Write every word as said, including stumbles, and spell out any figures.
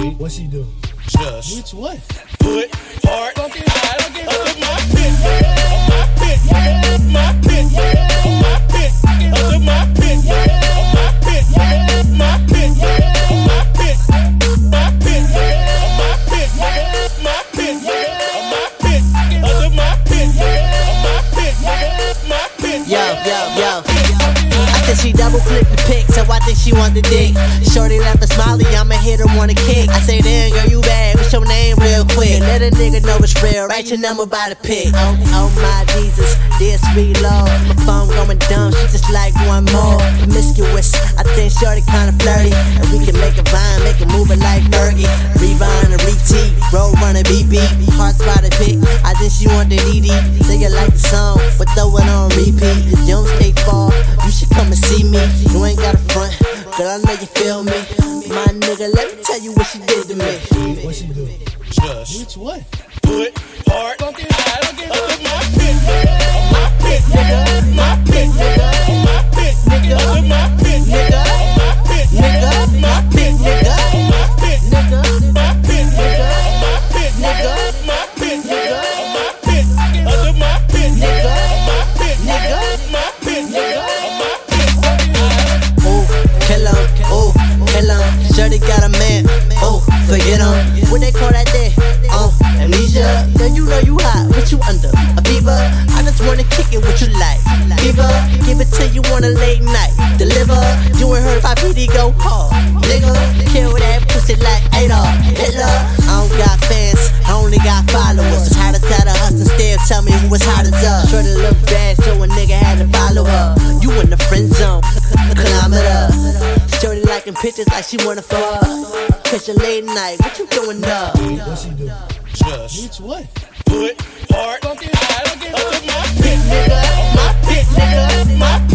she? What she do? Just Which what? put part fucking out of my pit, of my pit, of my pit, of my pit, of my pit, of my pit, my pit, of my pit, my pit, of my pit, my pit, of my pit, of my pit, of my pit, my pit. Yo, yo, yo. I think she double clicked the pic, so I think she want the dick. Shorty left a smiley, I'ma hit her wanna kick. I say, damn girl, you bad, what's your name real quick? Let a nigga know it's real, write your number by the pic. Oh, oh my Jesus, dear sweet Lord. My phone going dumb, she just like one more. Promiscuous, I think shorty kinda flirty. And we can make a vine, make it move it like Fergie. Rewind and retweet, roll run a beat beat. Heart spot a pic, I think she want the D D. Say you like the song, but throw it on repeat. If you don't stay far, you should come and see me. You ain't got a front, girl, I know you feel me. My nigga, let me tell you what she did to me. What she do? Just Which what? put part fucking out of my pit, of my pit, nigga, my pit, of my pit, nigga, of my pit, nigga, of my pit, nigga, my pit, nigga, of my pit, nigga, my pit, nigga, of my pit, nigga, my pit, nigga, of my pit, of my pit, nigga, of my pit, nigga, my pit, nigga, of my pit. Ooh, kill him, ooh, kill him. Shorty got a man, ooh, forget him. What they call that there? Oh, amnesia. Girl, you know you hot, what you under? A fever? I just wanna kick it, what you like? Fever, give it to you on a late night. Deliver, you ain't heard five P D go hard. Nigga, kill that pussy like Adolf Hitler. I don't got fans, I only got followers. It's hot as hell, hustle still tell me who was hot as us. Shorty look bad, so a nigga had to follow her. You in the friend zone, kilometer. Shorty liking pictures like she wanna fuck. Catch a late night, what you doing up? What she do? Just Which what? put part fucking out of my pit, nigga, my pit, nigga, my